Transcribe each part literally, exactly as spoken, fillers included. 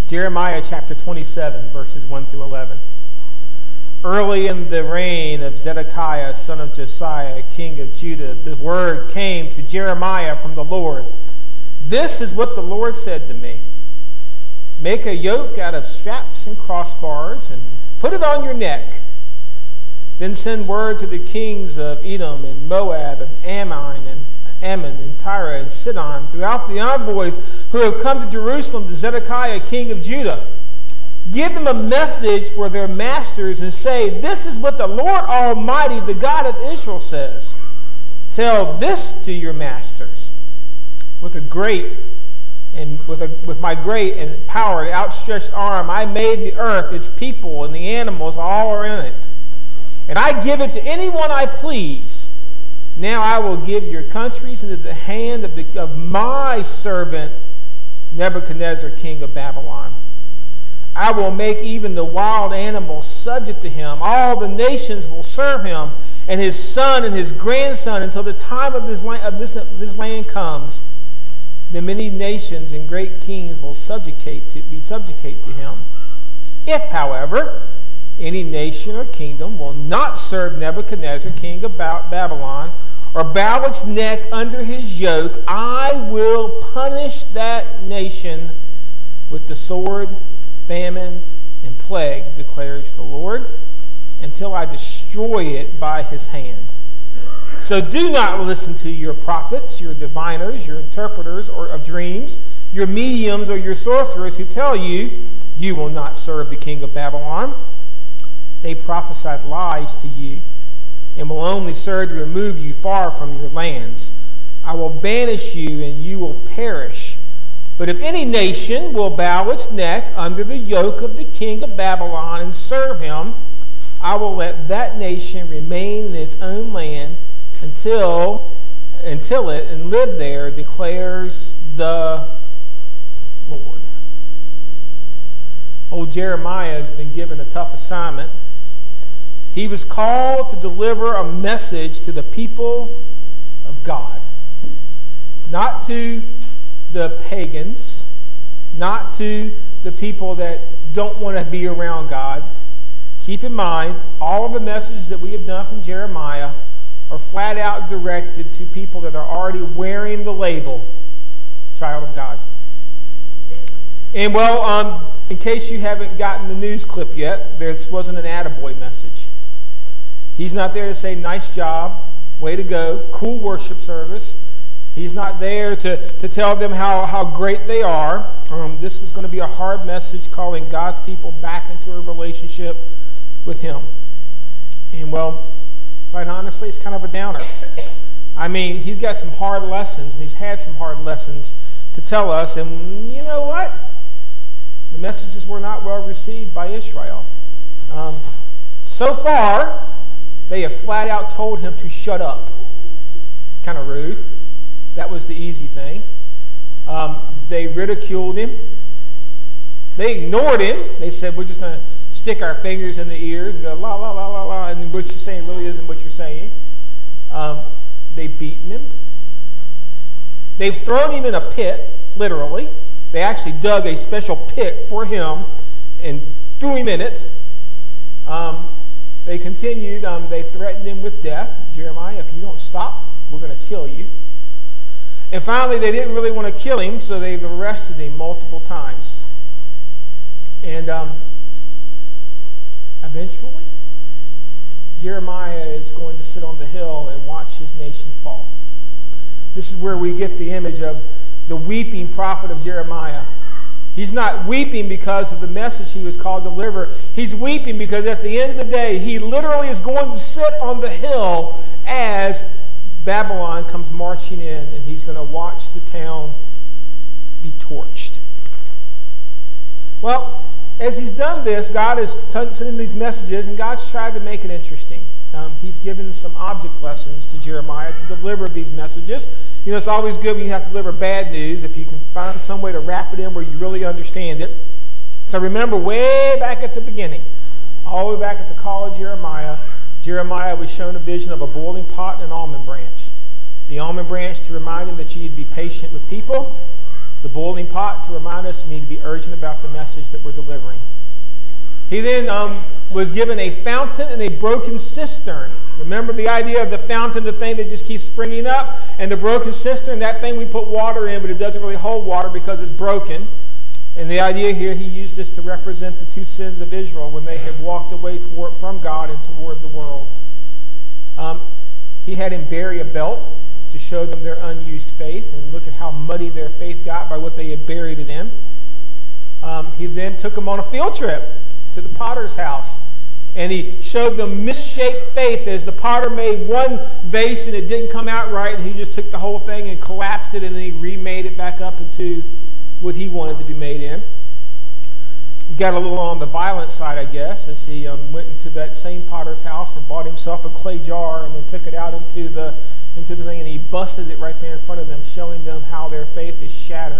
Jeremiah chapter twenty-seven, verses one through eleven. Early in the reign of Zedekiah, son of Josiah, king of Judah, the word came to Jeremiah from the Lord. This is what the Lord said to me. Make a yoke out of straps and crossbars and put it on your neck. Then send word to the kings of Edom and Moab and Ammon and Ammon and Tyre and Sidon, throughout the envoys who have come to Jerusalem to Zedekiah, king of Judah. Give them a message for their masters and say, this is what the Lord Almighty, the God of Israel, says. Tell this to your masters. With a great and with a with my great and power and outstretched arm, I made the earth, its people, and the animals, all are in it. And I give it to anyone I please. Now I will give your countries into the hand of, the, of my servant Nebuchadnezzar, king of Babylon. I will make even the wild animals subject to him. All the nations will serve him, and his son and his grandson, until the time of this land, of this, of this land comes. The many nations and great kings will subjugate to, be subjugate to him. If, however, any nation or kingdom will not serve Nebuchadnezzar, king of Babylon, or bow its neck under his yoke, I will punish that nation with the sword, famine, and plague, declares the Lord, until I destroy it by his hand. So do not listen to your prophets, your diviners, your interpreters or of dreams, your mediums or your sorcerers who tell you, you will not serve the king of Babylon. They prophesied lies to you and will only serve to remove you far from your lands. I will banish you and you will perish. But if any nation will bow its neck under the yoke of the king of Babylon and serve him, I will let that nation remain in its own land until, until it and live there, declares the Lord. Old Jeremiah has been given a tough assignment. He was called to deliver a message to the people of God. Not to the pagans, not to the people that don't want to be around God. Keep in mind, all of the messages that we have done from Jeremiah are flat out directed to people that are already wearing the label, child of God. And well, um, in case you haven't gotten the news clip yet, this wasn't an attaboy message. He's not there to say, nice job, way to go, cool worship service. He's not there to, to tell them how, how great they are. Um, this was going to be a hard message calling God's people back into a relationship with him. And well, quite honestly, it's kind of a downer. I mean, he's got some hard lessons, and he's had some hard lessons to tell us. And you know what? The messages were not well received by Israel. Um, so far, they have flat out told him to shut up. Kind of rude. That was the easy thing. Um, they ridiculed him. They ignored him. They said, we're just going to stick our fingers in the ears and go, la, la, la, la, la, and what you're saying really isn't what you're saying. Um, they've beaten him. They've thrown him in a pit, literally. They actually dug a special pit for him and threw him in it. Um, they continued. Um, they threatened him with death. Jeremiah, if you don't stop, we're going to kill you. And finally, they didn't really want to kill him, so they've arrested him multiple times. And um, eventually, Jeremiah is going to sit on the hill and watch his nation fall. This is where we get the image of the weeping prophet of Jeremiah. He's not weeping because of the message he was called to deliver. He's weeping because at the end of the day, he literally is going to sit on the hill as Babylon comes marching in, and he's going to watch the town be torched. Well, as he's done this, God is sending these messages, and God's tried to make it interesting. Um, he's given some object lessons to Jeremiah to deliver these messages. You know, it's always good when you have to deliver bad news if you can find some way to wrap it in where you really understand it. So remember, way back at the beginning, all the way back at the call of Jeremiah, Jeremiah was shown a vision of a boiling pot and an almond branch. The almond branch to remind him that you need to be patient with people. the boiling pot to remind us we need to be urgent about the message that we're delivering. He then um, was given a fountain and a broken cistern. Remember the idea of the fountain, the thing that just keeps springing up, and the broken cistern, that thing we put water in, but it doesn't really hold water because it's broken. And the idea here, he used this to represent the two sins of Israel when they had walked away toward, from God and toward the world. Um, he had him bury a belt to show them their unused faith, and look at how muddy their faith got by what they had buried it in. Um, he then took them on a field trip to the potter's house, and he showed them misshaped faith as the potter made one vase and it didn't come out right, and he just took the whole thing and collapsed it, and then he remade it back up into what he wanted to be made in. He got a little on the violent side, I guess, as he um, went into that same potter's house and bought himself a clay jar and then took it out into the into the thing, and he busted it right there in front of them, showing them how their faith is shattered.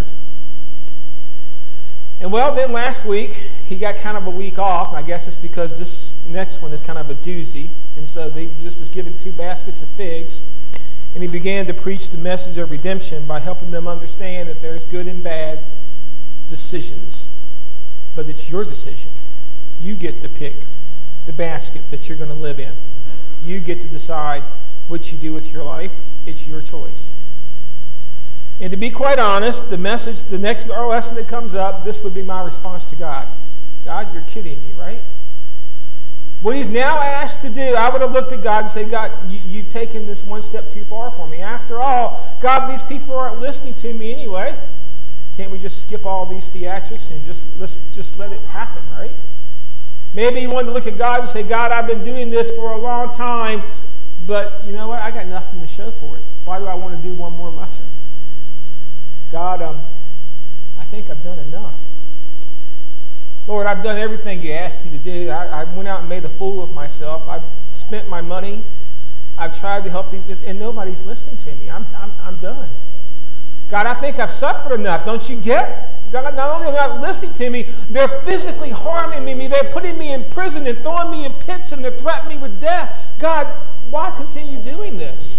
And well, then last week, he got kind of a week off. I guess it's because this next one is kind of a doozy. And so they just was given two baskets of figs. And he began to preach the message of redemption by helping them understand that there's good and bad decisions. But it's your decision. You get to pick the basket that you're going to live in. You get to decide what you do with your life. It's your choice. And to be quite honest, the message, the next lesson that comes up, this would be my response to God. God, you're kidding me, right? What he's now asked to do, I would have looked at God and said, God, you, you've taken this one step too far for me. After all, God, these people aren't listening to me anyway. Can't we just skip all these theatrics and just let's just let it happen, right? Maybe you wanted to look at God and say, God, I've been doing this for a long time, but you know what? I got nothing to show for it. Why do I want to do one more lesson? God, um, I think I've done enough. Lord, I've done everything you asked me to do. I, I went out and made a fool of myself. I've spent my money. I've tried to help these, and nobody's listening to me. I'm, I'm, I'm done. God, I think I've suffered enough. Don't you get? God, not only are they not listening to me, they're physically harming me. They're putting me in prison and throwing me in pits, and they're threatening me with death. God, why continue doing this?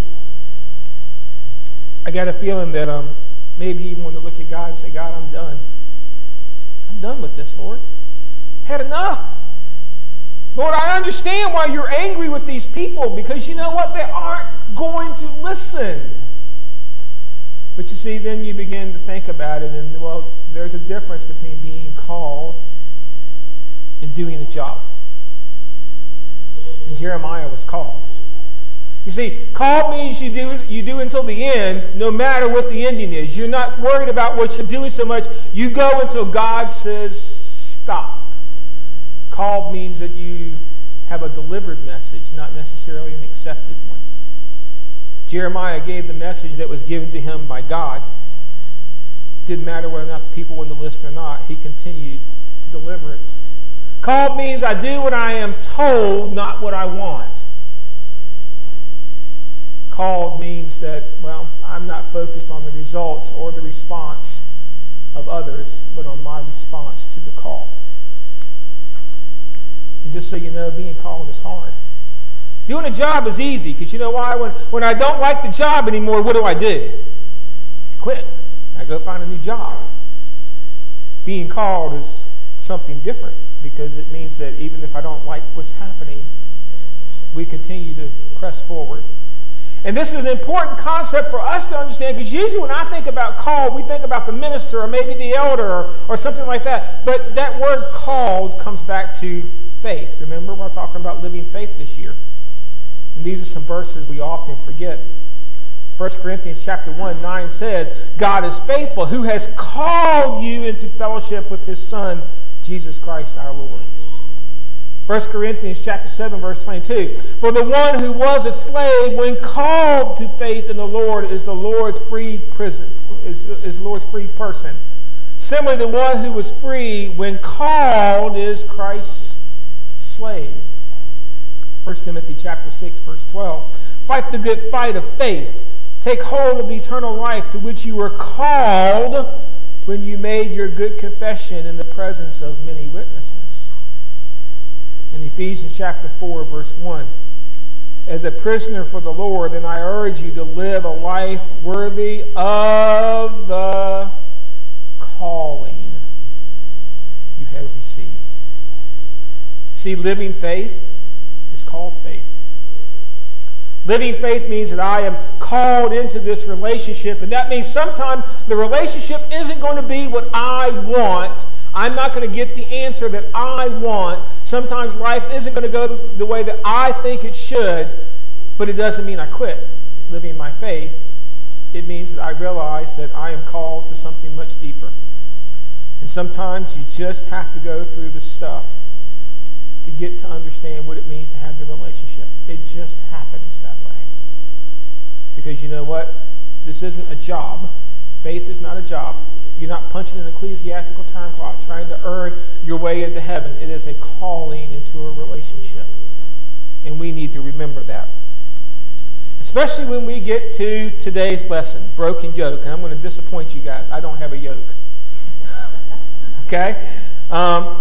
I got a feeling that um, maybe he wanted to look at God and say, God, I'm done. I'm done with this, Lord. Had enough. Lord, I understand why you're angry with these people, because you know what? They aren't going to listen. But you see, then you begin to think about it, and well, there's a difference between being called and doing a job. And Jeremiah was called. You see, called means you do you do until the end, no matter what the ending is. You're not worried about what you're doing so much. You go until God says stop. Called means that you have a delivered message, not necessarily an accepted one. Jeremiah gave the message that was given to him by God. Didn't matter whether or not the people wanted to listen or not. He continued to deliver it. Called means I do what I am told, not what I want. Called means that, well, I'm not focused on the results or the response of others, but on my response to the call. And just so you know, being called is hard. Doing a job is easy, because you know why? When, when I don't like the job anymore, what do I do? I quit. I go find a new job. Being called is something different, because it means that even if I don't like what's happening, we continue to press forward. And this is an important concept for us to understand, because usually when I think about called, we think about the minister or maybe the elder or, or something like that. But that word called comes back to faith. Remember, we're talking about living faith this year. And these are some verses we often forget. First Corinthians chapter one, nine says, God is faithful, who has called you into fellowship with his Son, Jesus Christ our Lord. First Corinthians chapter seven, verse twenty-two. For the one who was a slave, when called to faith in the Lord, is the Lord's free prison, is, is Lord's free person. Similarly, the one who was free, when called, is Christ's slave. First Timothy chapter six, verse twelve. Fight the good fight of faith. Take hold of the eternal life to which you were called when you made your good confession in the presence of many witnesses. In Ephesians chapter four, verse one. As a prisoner for the Lord, then I urge you to live a life worthy of the calling you have received. See, living faith is called faith. Living faith means that I am called into this relationship, and that means sometimes the relationship isn't going to be what I want. I'm not going to get the answer that I want. Sometimes life isn't going to go the way that I think it should, but it doesn't mean I quit living my faith. It means that I realize that I am called to something much deeper. And sometimes you just have to go through the stuff to get to understand what it means to have the relationship. It just happens that way. Because you know what? This isn't a job. Faith is not a job. You're not punching an ecclesiastical time clock trying to earn your way into heaven. It is a calling into a relationship. And we need to remember that. Especially when we get to today's lesson, broken yoke. And I'm going to disappoint you guys. I don't have a yoke. Okay? Um,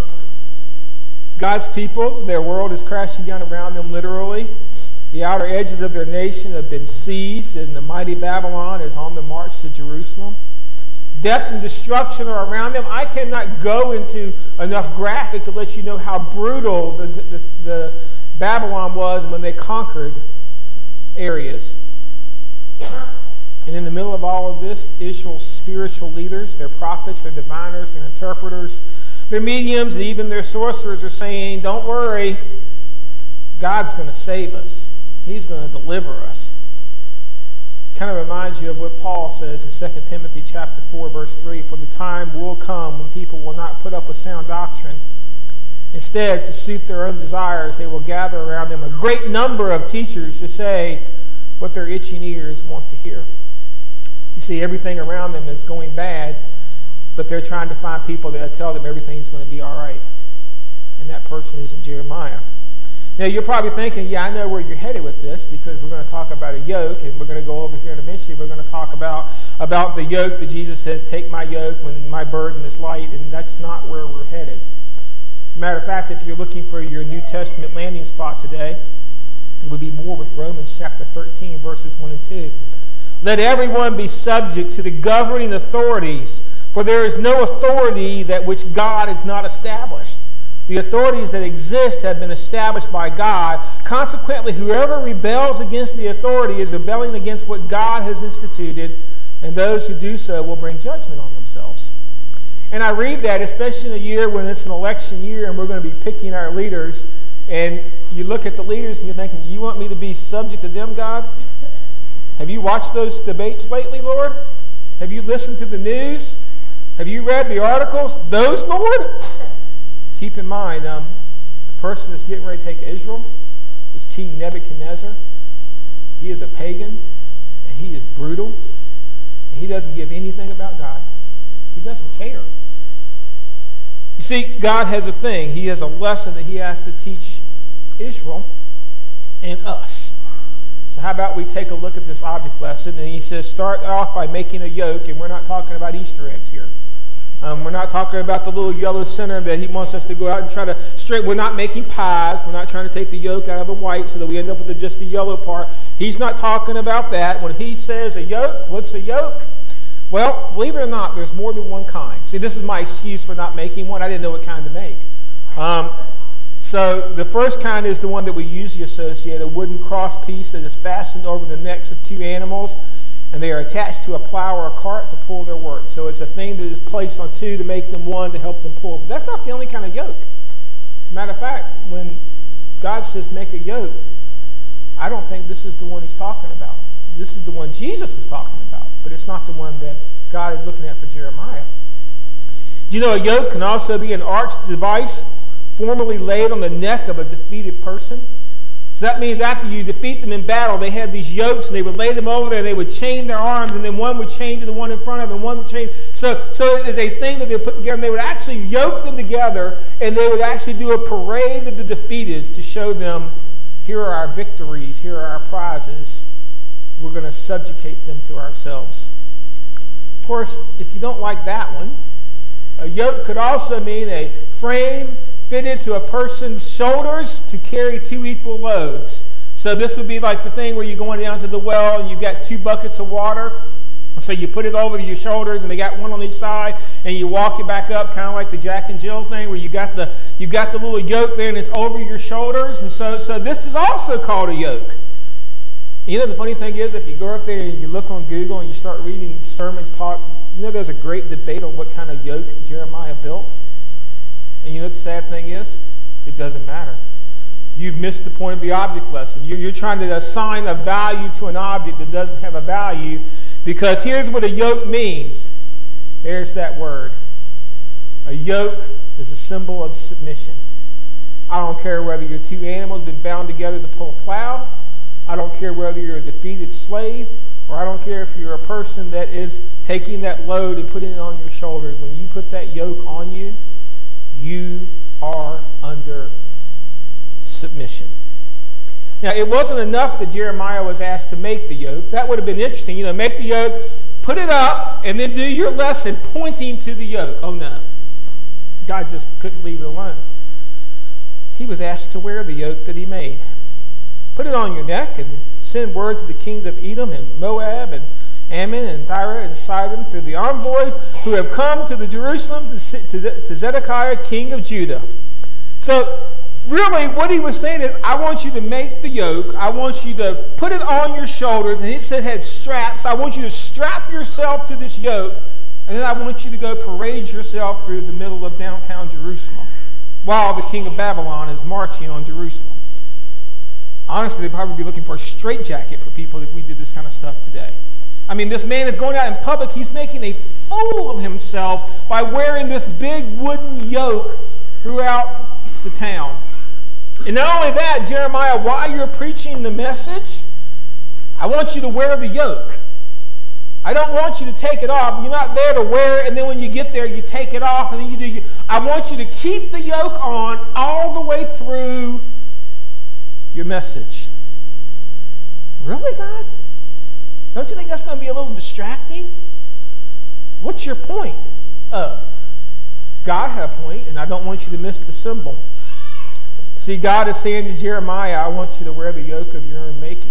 God's people, their world is crashing down around them literally. The outer edges of their nation have been seized, and the mighty Babylon is on the march to Jerusalem. Death and destruction are around them. I cannot go into enough graphic to let you know how brutal the, the, the Babylon was when they conquered areas. And in the middle of all of this, Israel's spiritual leaders, their prophets, their diviners, their interpreters, their mediums, and even their sorcerers are saying, don't worry, God's going to save us. He's going to deliver us. Kind of reminds you of what Paul says in Second Timothy chapter four, verse three, for the time will come when people will not put up with sound doctrine. Instead, to suit their own desires, they will gather around them a great number of teachers to say what their itching ears want to hear. You see, everything around them is going bad, but they're trying to find people that tell them everything's going to be all right. And that person isn't Jeremiah. Now, you're probably thinking, yeah, I know where you're headed with this, because we're going to talk about a yoke, and we're going to go over here, and eventually we're going to talk about, about the yoke that Jesus says, take my yoke when my burden is light, and that's not where we're headed. As a matter of fact, if you're looking for your New Testament landing spot today, it would be more with Romans chapter thirteen, verses one and two. Let everyone be subject to the governing authorities, for there is no authority that which God has not established. The authorities that exist have been established by God. Consequently, whoever rebels against the authority is rebelling against what God has instituted, and those who do so will bring judgment on themselves. And I read that, especially in a year when it's an election year and we're going to be picking our leaders, and you look at the leaders and you're thinking, you want me to be subject to them, God? Have you watched those debates lately, Lord? Have you listened to the news? Have you read the articles? Those, Lord? Keep in mind, um, the person that's getting ready to take Israel is King Nebuchadnezzar. He is a pagan, and he is brutal, and he doesn't give anything about God. He doesn't care. You see, God has a thing. He has a lesson that he has to teach Israel and us. So how about we take a look at this object lesson, and he says, start off by making a yoke, and we're not talking about Easter eggs here. Um, we're not talking about the little yellow center that he wants us to go out and try to straight. We're not making pies. We're not trying to take the yolk out of the white so that we end up with the, just the yellow part. He's not talking about that. When he says a yoke, what's a yoke? Well, believe it or not, there's more than one kind. See, this is my excuse for not making one. I didn't know what kind to make. Um, so the first kind is the one that we usually associate, a wooden cross piece that is fastened over the necks of two animals, and they are attached to a plow or a cart to pull their work. So it's a thing that is placed on two to make them one to help them pull. But that's not the only kind of yoke. As a matter of fact, when God says make a yoke, I don't think this is the one he's talking about. This is the one Jesus was talking about, but it's not the one that God is looking at for Jeremiah. Do you know a yoke can also be an arched device formerly laid on the neck of a defeated person? So that means after you defeat them in battle, they had these yokes, and they would lay them over there, and they would chain their arms, and then one would chain to the one in front of them, and one would chain. So, so it is a thing that they would put together, and they would actually yoke them together, and they would actually do a parade of the defeated to show them, here are our victories, here are our prizes. We're going to subjugate them to ourselves. Of course, if you don't like that one, a yoke could also mean a frame fitted to a person's shoulders to carry two equal loads. So this would be like the thing where you're going down to the well and you've got two buckets of water, So you put it over your shoulders, and they got one on each side, and you walk it back up, kind of like the Jack and Jill thing, where you got the you got the little yoke there, and it's over your shoulders. And so, so this is also called a yoke. You know, the funny thing is, if you go up there and you look on Google and you start reading sermons talk, you know, there's a great debate on what kind of yoke Jeremiah built. And you know what the sad thing is? It doesn't matter. You've missed the point of the object lesson. You're, you're trying to assign a value to an object that doesn't have a value, because here's what a yoke means. There's that word. A yoke is a symbol of submission. I don't care whether your two animals have been bound together to pull a plow. I don't care whether you're a defeated slave, or I don't care if you're a person that is taking that load and putting it on your shoulders. When you put that yoke on you, you are under submission. Now, it wasn't enough that Jeremiah was asked to make the yoke. That would have been interesting. You know, make the yoke, put it up, and then do your lesson pointing to the yoke. Oh, no. God just couldn't leave it alone. He was asked to wear the yoke that he made. Put it on your neck and send word to the kings of Edom and Moab and Ammon and Tyre and Sidon through the envoys who have come to the Jerusalem to, to, to Zedekiah, king of Judah. So, really, what he was saying is, I want you to make the yoke. I want you to put it on your shoulders. And he said it had straps. I want you to strap yourself to this yoke. And then I want you to go parade yourself through the middle of downtown Jerusalem while the king of Babylon is marching on Jerusalem. Honestly, they'd probably be looking for a straitjacket for people if we did this kind of stuff today. I mean, this man is going out in public. He's making a fool of himself by wearing this big wooden yoke throughout the town. And not only that, Jeremiah, while you're preaching the message, I want you to wear the yoke. I don't want you to take it off. You're not there to wear it, and then when you get there, you take it off, and then you do. You, I want you to keep the yoke on all the way through your message. Really, God? Don't you think that's going to be a little distracting? What's your point? Oh, God had a point, and I don't want you to miss the symbol. See, God is saying to Jeremiah, I want you to wear the yoke of your own making.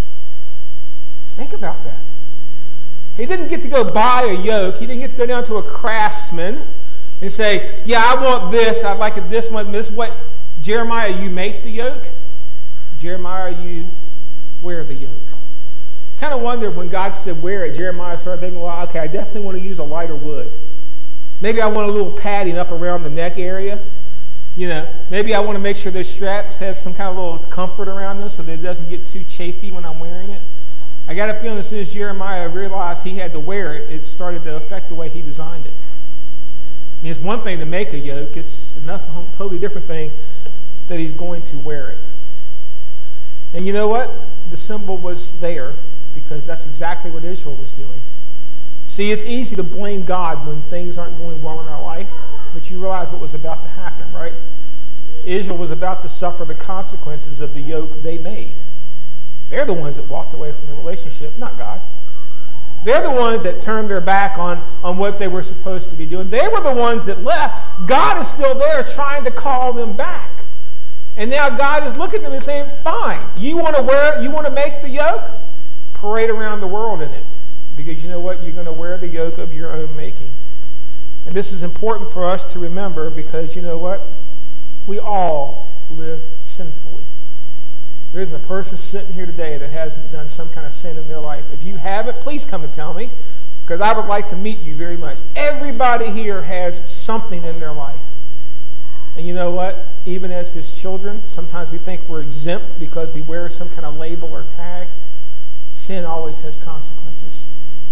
Think about that. He didn't get to go buy a yoke. He didn't get to go down to a craftsman and say, yeah, I want this. I'd like it this one. This what? Jeremiah, you make the yoke. Jeremiah, you wear the yoke. Kind of wonder when God said wear it, Jeremiah started thinking, well, okay, I definitely want to use a lighter wood. Maybe I want a little padding up around the neck area. You know, maybe I want to make sure those straps have some kind of little comfort around them so that it doesn't get too chafy when I'm wearing it. I got a feeling as soon as Jeremiah realized he had to wear it, it started to affect the way he designed it. I mean, it's one thing to make a yoke. It's another totally different thing that he's going to wear it. And you know what? The symbol was there because that's exactly what Israel was doing. See, it's easy to blame God when things aren't going well in our life, but you realize what was about to happen, right? Israel was about to suffer the consequences of the yoke they made. They're the ones that walked away from the relationship, not God. They're the ones that turned their back on, on what they were supposed to be doing. They were the ones that left. God is still there trying to call them back. And now God is looking at them and saying, fine, you want to wear it, you want to make the yoke? Parade around the world in it. Because you know what? You're going to wear the yoke of your own making. And this is important for us to remember because you know what? We all live sinfully. There isn't a person sitting here today that hasn't done some kind of sin in their life. If you haven't, please come and tell me because I would like to meet you very much. Everybody here has something in their life. And you know what? Even as his children, sometimes we think we're exempt because we wear some kind of label or tag. Sin always has consequences.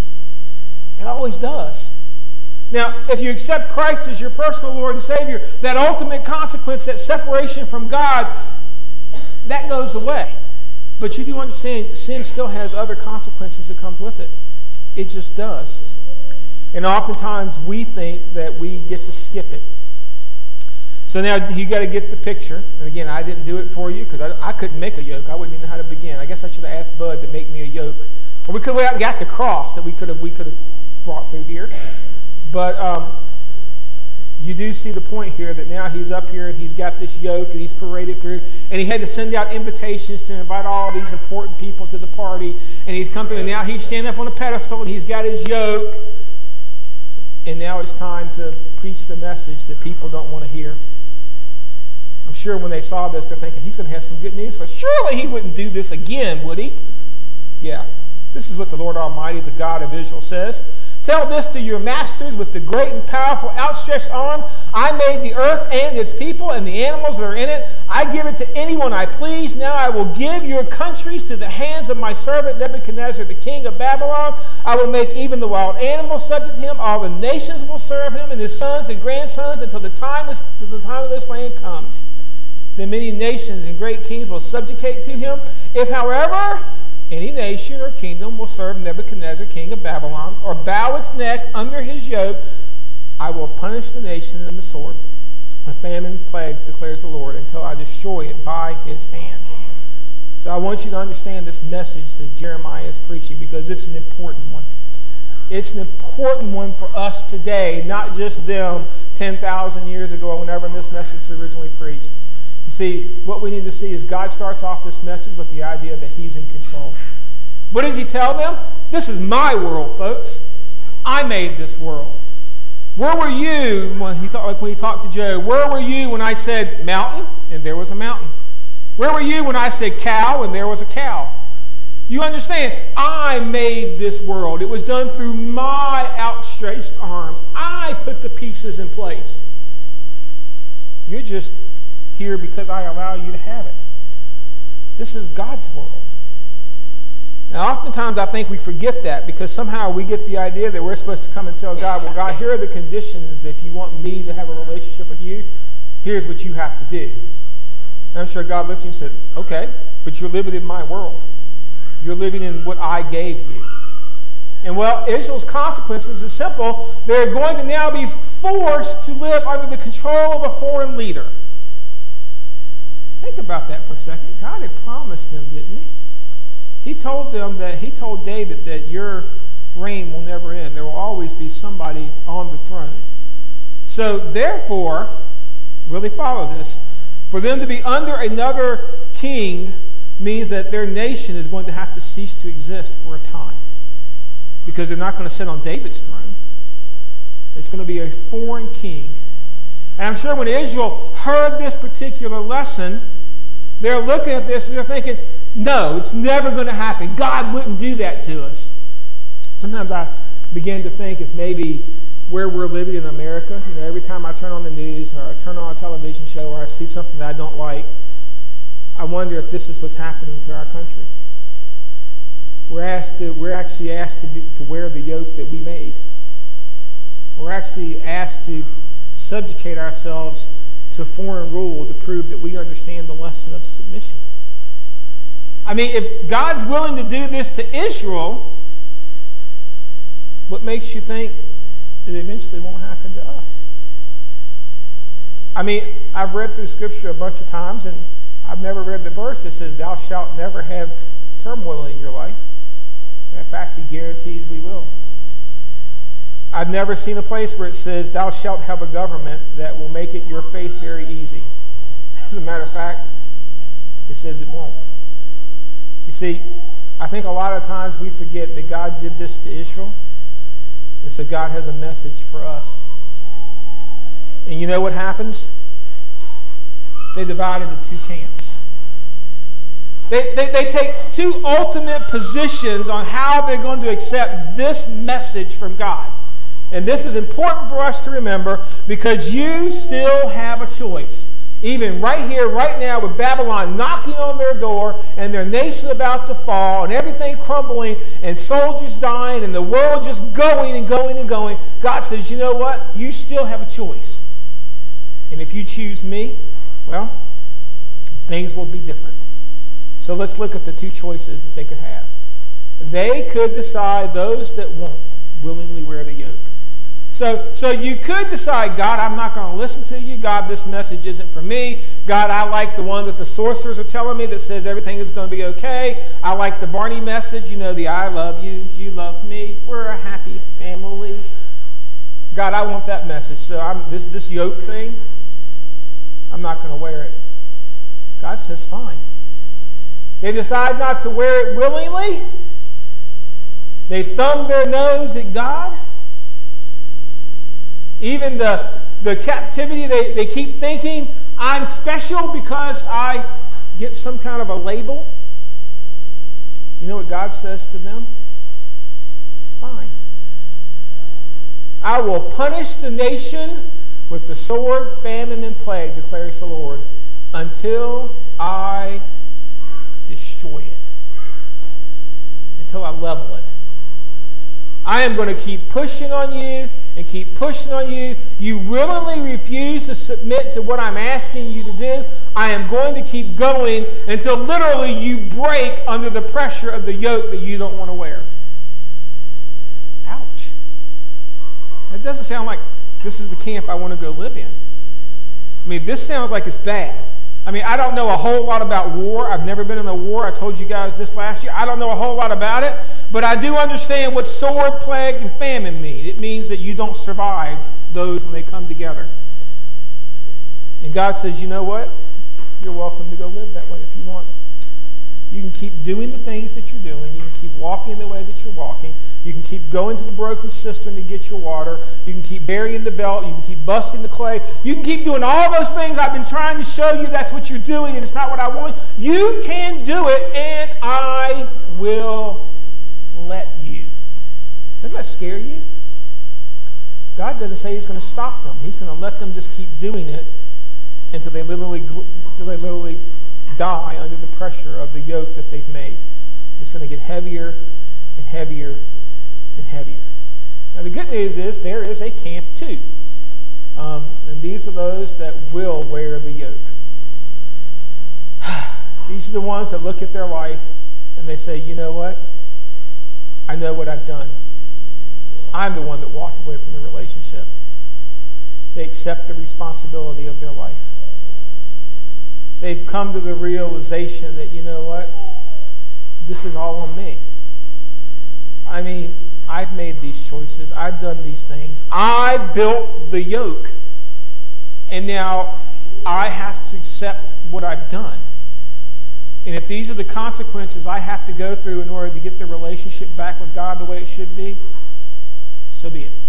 It always does. Now, if you accept Christ as your personal Lord and Savior, that ultimate consequence, that separation from God, that goes away. But you do understand sin still has other consequences that comes with it. It just does. And oftentimes we think that we get to skip it. So now you got to get the picture. And again, I didn't do it for you because I, I couldn't make a yoke. I wouldn't even know how to begin. I guess I should have asked Bud to make me a yoke. Or we could have got the cross that we could have we could have brought through here. But um, you do see the point here that now he's up here and he's got this yoke and he's paraded through, and he had to send out invitations to invite all these important people to the party, and he's come through, and now he's standing up on a pedestal and he's got his yoke, and now it's time to preach the message that people don't want to hear. I'm sure when they saw this, they're thinking, he's going to have some good news for us. Surely he wouldn't do this again, would he? Yeah. This is what the Lord Almighty, the God of Israel, says. Tell this to your masters with the great and powerful outstretched arm. I made the earth and its people and the animals that are in it. I give it to anyone I please. Now I will give your countries to the hands of my servant Nebuchadnezzar, the king of Babylon. I will make even the wild animals subject to him. All the nations will serve him and his sons and grandsons until the time, is, the time of this land comes. Then many nations and great kings will subjugate to him. If, however, any nation or kingdom will serve Nebuchadnezzar, king of Babylon, or bow its neck under his yoke, I will punish the nation in the sword. A famine plagues, declares the Lord, until I destroy it by his hand. So I want you to understand this message that Jeremiah is preaching, because it's an important one. It's an important one for us today, not just them ten thousand years ago, whenever this message was originally preached. You see, what we need to see is God starts off this message with the idea that he's in control. What does he tell them? This is my world, folks. I made this world. Where were you when he, thought, when he talked to Job? Where were you when I said mountain? And there was a mountain. Where were you when I said cow? And there was a cow. You understand? I made this world. It was done through my outstretched arms. I put the pieces in place. You're just here because I allow you to have it. This is God's world. Now, oftentimes I think we forget that, because somehow we get the idea that we're supposed to come and tell God, well, God, here are the conditions that if you want me to have a relationship with you, here's what you have to do. And I'm sure God looks at you and said, okay, but you're living in my world. You're living in what I gave you. And well, Israel's consequences is simple. They're going to now be forced to live under the control of a foreign leader. Think about that for a second. God had promised them, didn't he? He told them that, he told David that your reign will never end. There will always be somebody on the throne. So therefore, really follow this, for them to be under another king means that their nation is going to have to cease to exist for a time, because they're not going to sit on David's throne. It's going to be a foreign king. And I'm sure when Israel heard this particular lesson, they're looking at this and they're thinking, no, it's never going to happen. God wouldn't do that to us. Sometimes I begin to think if maybe where we're living in America, you know, every time I turn on the news or I turn on a television show or I see something that I don't like, I wonder if this is what's happening to our country. We're asked to, we're actually asked to, be, to wear the yoke that we made. We're actually asked to subjugate ourselves to foreign rule to prove that we understand the lesson of submission. I mean, if God's willing to do this to Israel, what makes you think it eventually won't happen to us? I mean, I've read through Scripture a bunch of times, and I've never read the verse that says, thou shalt never have turmoil in your life. In fact, he guarantees we will. I've never seen a place where it says, thou shalt have a government that will make it your faith very easy. As a matter of fact, it says it won't. You see, I think a lot of times we forget that God did this to Israel, and so God has a message for us. And you know what happens? They divide into two camps. They, they, they take two ultimate positions on how they're going to accept this message from God. And this is important for us to remember, because you still have a choice. Even right here, right now, with Babylon knocking on their door and their nation about to fall and everything crumbling and soldiers dying and the world just going and going and going, God says, you know what? You still have a choice. And if you choose me, well, things will be different. So let's look at the two choices that they could have. They could decide, those that won't willingly wear the yoke. So, so you could decide, God, I'm not going to listen to you. God, this message isn't for me. God, I like the one that the sorcerers are telling me that says everything is going to be okay. I like the Barney message, you know, the I love you, you love me. We're a happy family. God, I want that message. So I'm, this, this yoke thing, I'm not going to wear it. God says, fine. They decide not to wear it willingly. They thumb their nose at God. Even the, the captivity, they, they keep thinking, I'm special because I get some kind of a label. You know what God says to them? Fine. I will punish the nation with the sword, famine, and plague, declares the Lord, until I destroy it. Until I level it. I am going to keep pushing on you and keep pushing on you. You willingly refuse to submit to what I'm asking you to do. I am going to keep going until literally you break under the pressure of the yoke that you don't want to wear. Ouch. That doesn't sound like this is the camp I want to go live in. I mean, this sounds like it's bad. I mean, I don't know a whole lot about war. I've never been in a war. I told you guys this last year. I don't know a whole lot about it. But I do understand what sword, plague, and famine mean. It means that you don't survive those when they come together. And God says, you know what? You're welcome to go live that way if you want. You can keep doing the things that you're doing. You can keep walking the way that you're walking. You can keep going to the broken cistern to get your water. You can keep burying the belt. You can keep busting the clay. You can keep doing all those things I've been trying to show you that's what you're doing and it's not what I want. You can do it and I will let you. Doesn't that scare you? God doesn't say He's going to stop them. He's going to let them just keep doing it until they literally, until they literally die under the pressure of the yoke that they've made. It's going to get heavier and heavier and heavier. Now the good news is there is a camp too. Um, and these are those that will wear the yoke. These are the ones that look at their life and they say, you know what? I know what I've done. I'm the one that walked away from the relationship. They accept the responsibility of their life. They've come to the realization that, you know what? This is all on me. I mean, I've made these choices. I've done these things. I built the yoke. And now I have to accept what I've done. And if these are the consequences I have to go through in order to get the relationship back with God the way it should be, so be it.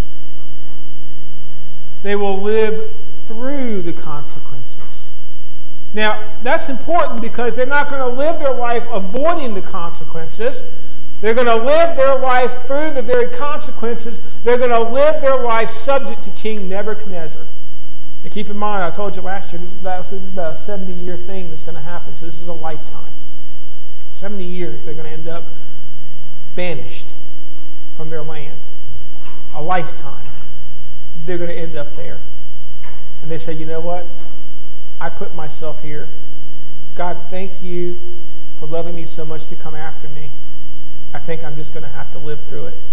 They will live through the consequences. Now, that's important because they're not going to live their life avoiding the consequences. They're going to live their life through the very consequences. They're going to live their life subject to King Nebuchadnezzar. And keep in mind, I told you last year, this is about, this is about a seventy-year thing that's going to happen. So this is a lifetime. seventy years, they're going to end up banished from their land. A lifetime. They're going to end up there. And they say, you know what? I put myself here. God, thank you for loving me so much to come after me. I think I'm just going to have to live through it.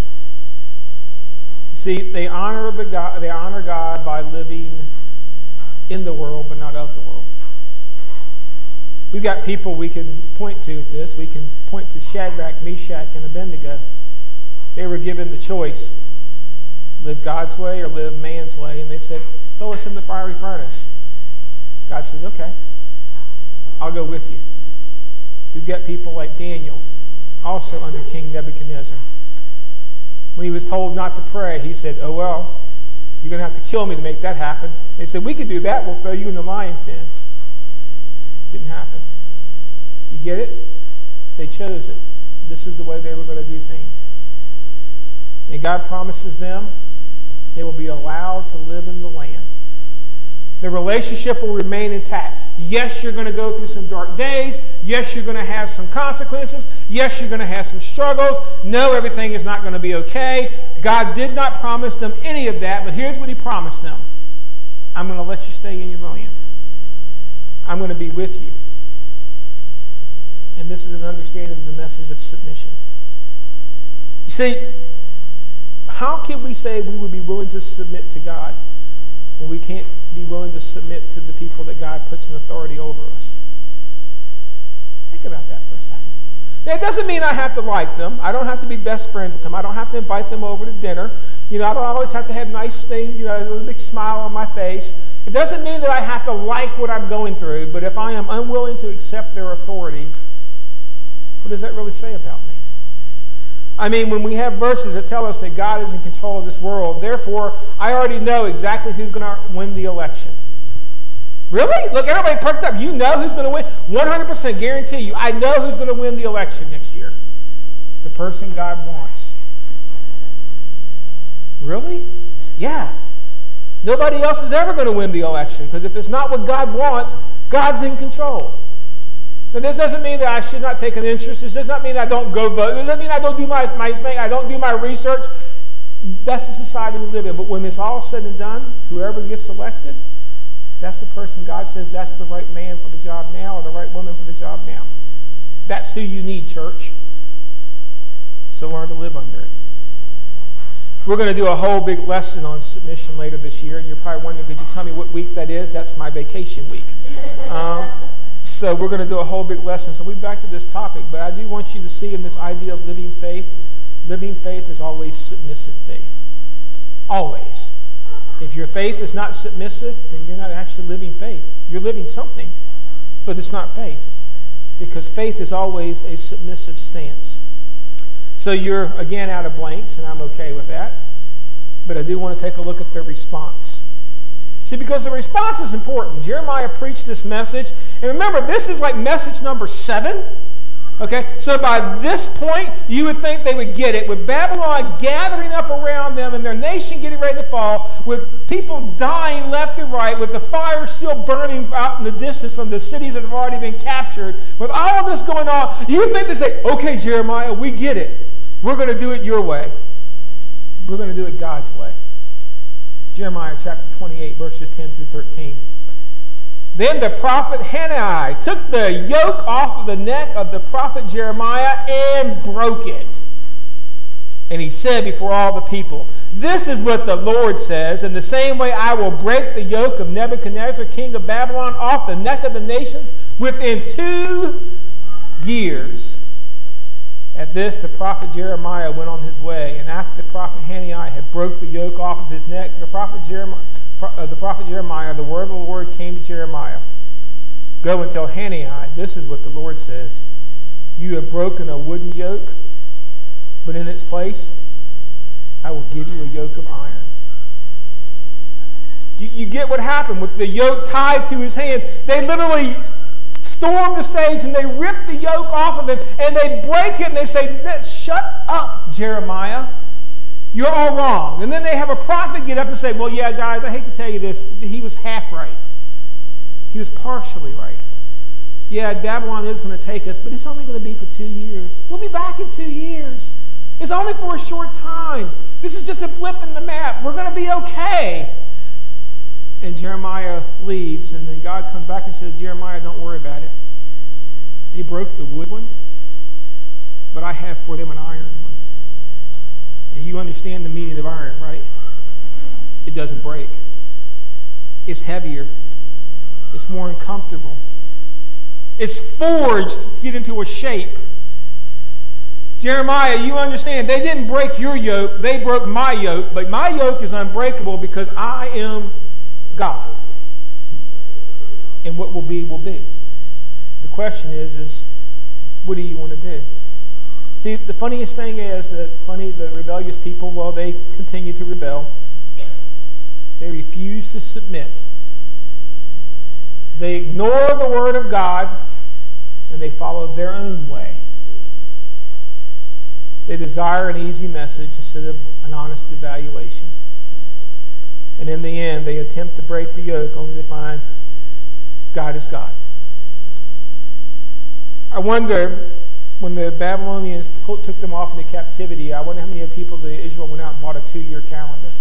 See, they honor the God, they honor God by living in the world, but not of the world. We've got people we can point to with this. We can point to Shadrach, Meshach, and Abednego. They were given the choice: live God's way or live man's way. And they said, throw us in the fiery furnace. God says, okay, I'll go with you. You've got people like Daniel, also under King Nebuchadnezzar. When he was told not to pray, he said, oh well, you're going to have to kill me to make that happen. They said, we could do that. We'll throw you in the lion's den. Didn't happen. You get it? They chose it. This is the way they were going to do things. And God promises them they will be allowed to live in the land. The relationship will remain intact. Yes, you're going to go through some dark days. Yes, you're going to have some consequences. Yes, you're going to have some struggles. No, everything is not going to be okay. God did not promise them any of that, but here's what He promised them. I'm going to let you stay in your land. I'm going to be with you. And this is an understanding of the message of submission. You see, how can we say we would be willing to submit to God when we can't be willing to submit to the people that God puts in authority over us? Think about that for a second. That doesn't mean I have to like them. I don't have to be best friends with them. I don't have to invite them over to dinner. You know, I don't always have to have nice things, you know, a big smile on my face. It doesn't mean that I have to like what I'm going through, but if I am unwilling to accept their authority, what does that really say about me? I mean, when we have verses that tell us that God is in control of this world, therefore, I already know exactly who's going to win the election. Really? Look, everybody perked up. You know who's going to win? one hundred percent guarantee you. I know who's going to win the election next year. The person God wants. Really? Yeah. Nobody else is ever going to win the election, because if it's not what God wants, God's in control. Now, this doesn't mean that I should not take an interest. This does not mean I don't go vote. This doesn't mean I don't do my, my thing. I don't do my research. That's the society we live in. But when it's all said and done, whoever gets elected, that's the person God says that's the right man for the job now, or the right woman for the job now. That's who you need, church. So learn to live under it. We're going to do a whole big lesson on submission later this year. You're probably wondering, could you tell me what week that is? That's my vacation week. Um, so we're going to do a whole big lesson. So we'll be back to this topic. But I do want you to see in this idea of living faith, living faith is always submissive faith. Always. If your faith is not submissive, then you're not actually living faith. You're living something, but it's not faith. Because faith is always a submissive stance. So you're, again, out of blanks, and I'm okay with that. But I do want to take a look at the response. See, because the response is important. Jeremiah preached this message. And remember, this is like message number seven. Okay, so by this point, you would think they would get it. With Babylon gathering up around them and their nation getting ready to fall, with people dying left and right, with the fire still burning out in the distance from the cities that have already been captured, with all of this going on, you would think they say, okay, Jeremiah, we get it. We're going to do it your way. We're going to do it God's way. Jeremiah chapter twenty-eight, verses ten through thirteen. Then the prophet Hanani took the yoke off of the neck of the prophet Jeremiah and broke it. And he said before all the people, this is what the Lord says, in the same way I will break the yoke of Nebuchadnezzar, king of Babylon, off the neck of the nations within two years. At this, the prophet Jeremiah went on his way, and after the prophet Hanani had broke the yoke off of his neck, the prophet Jeremiah, uh, the prophet Jeremiah, the word of the Lord came to Jeremiah. Go and tell Hanani, this is what the Lord says. You have broken a wooden yoke, but in its place, I will give you a yoke of iron. You, you get what happened with the yoke tied to his hand. They literally storm the stage and they rip the yoke off of him and they break it and they say, shut up, Jeremiah. You're all wrong. And then they have a prophet get up and say, well, yeah, guys, I hate to tell you this. He was half right. He was partially right. Yeah, Babylon is going to take us, but it's only going to be for two years. We'll be back in two years. It's only for a short time. This is just a blip in the map. We're going to be okay. And Jeremiah leaves, and then God comes back and says, Jeremiah, don't worry about it. They broke the wood one, but I have for them an iron one. And you understand the meaning of iron, right? It doesn't break. It's heavier. It's more uncomfortable. It's forged to get into a shape. Jeremiah, you understand, they didn't break your yoke, they broke my yoke, but my yoke is unbreakable because I am God. And what will be, will be. The question is, is what do you want to do? See, the funniest thing is that funny the rebellious people, well, they continue to rebel. They refuse to submit. They ignore the word of God and they follow their own way. They desire an easy message instead of an honest evaluation. And in the end, they attempt to break the yoke only to find God is God. I wonder, when the Babylonians took them off into captivity, I wonder how many people of Israel went out and bought a two-year calendar.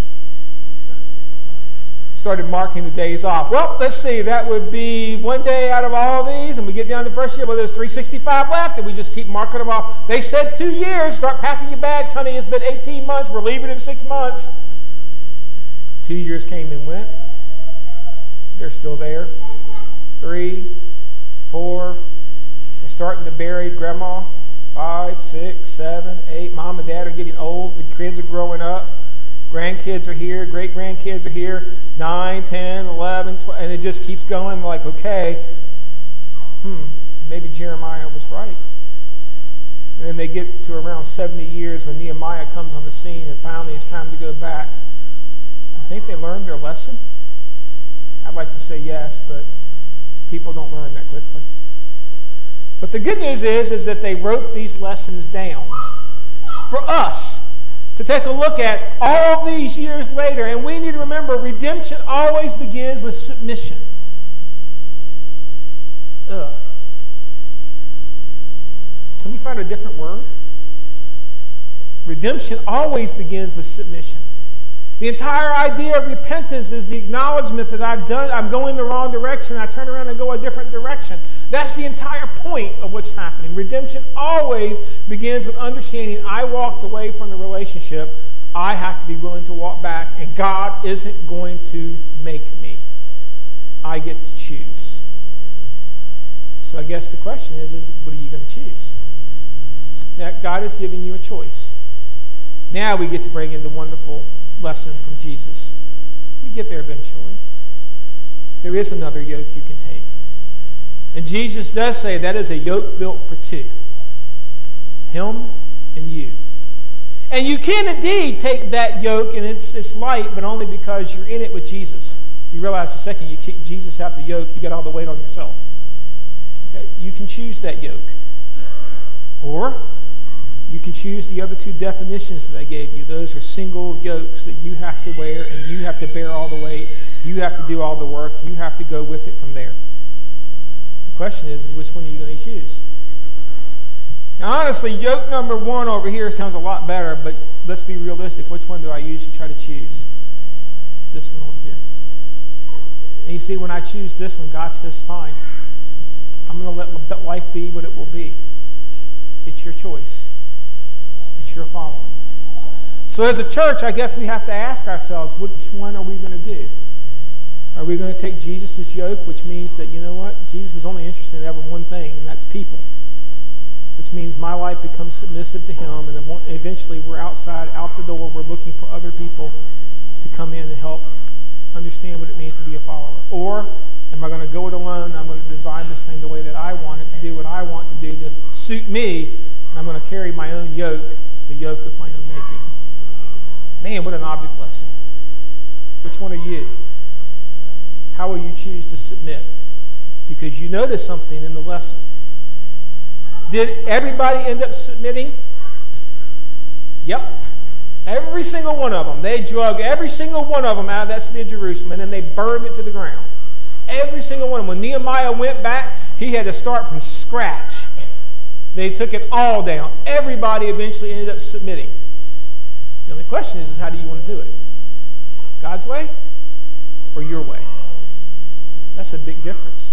Started marking the days off. Well, let's see, that would be one day out of all these, and we get down to the first year, well, there's three hundred sixty-five left, and we just keep marking them off. They said two years. Start packing your bags, honey. It's been eighteen months. We're leaving in six months. Two years came and went. They're still there. Three, four. They're starting to bury grandma. Five, six, seven, eight. Mom and dad are getting old. The kids are growing up. Grandkids are here, great-grandkids are here, nine, ten, eleven, twelve, and it just keeps going like, okay, hmm, maybe Jeremiah was right. And then they get to around seventy years when Nehemiah comes on the scene and finally it's time to go back. You think they learned their lesson? I'd like to say yes, but people don't learn that quickly. But the good news is, is that they wrote these lessons down for us to take a look at all these years later. And we need to remember, redemption always begins with submission. Ugh. Can we find a different word? Redemption always begins with submission. The entire idea of repentance is the acknowledgement that I've done, I'm going the wrong direction. I turn around and go a different direction. That's the entire point of what's happening. Redemption always begins with understanding I walked away from the relationship. I have to be willing to walk back, and God isn't going to make me. I get to choose. So I guess the question is, is what are you going to choose? Now, God has given you a choice. Now we get to bring in the wonderful lesson from Jesus. We get there eventually. There is another yoke you can take. And Jesus does say that is a yoke built for two. Him and you. And you can indeed take that yoke, and it's, it's light, but only because you're in it with Jesus. You realize the second you kick Jesus out the yoke, you get all the weight on yourself. Okay? You can choose that yoke. Or you can choose the other two definitions that I gave you. Those are single yokes that you have to wear, and you have to bear all the weight. You have to do all the work. You have to go with it from there. The question is, is which one are you going to choose? Now, honestly, yoke number one over here sounds a lot better, but let's be realistic. Which one do I usually try to choose? This one over here. And you see, when I choose this one, God says, fine. I'm going to let life be what it will be. It's your choice. It's your following. So as a church, I guess we have to ask ourselves, which one are we going to do? Are we going to take Jesus' yoke, which means that, you know what? Jesus was only interested in ever one thing, and that's people. Which means my life becomes submissive to Him, and then eventually we're outside, out the door, we're looking for other people to come in and help understand what it means to be a follower. Or am I going to go it alone, and I'm going to design this thing the way that I want it, to do what I want to do to suit me, and I'm going to carry my own yoke, the yoke of my own making. Man, what an object lesson. Which one are you? How will you choose to submit? Because you notice something in the lesson. Did everybody end up submitting? Yep. Every single one of them. They drug every single one of them out of that city of Jerusalem, and then they burned it to the ground. Every single one of them. When Nehemiah went back, he had to start from scratch. They took it all down. Everybody eventually ended up submitting. The only question is, is how do you want to do it? God's way or your way? That's a big difference.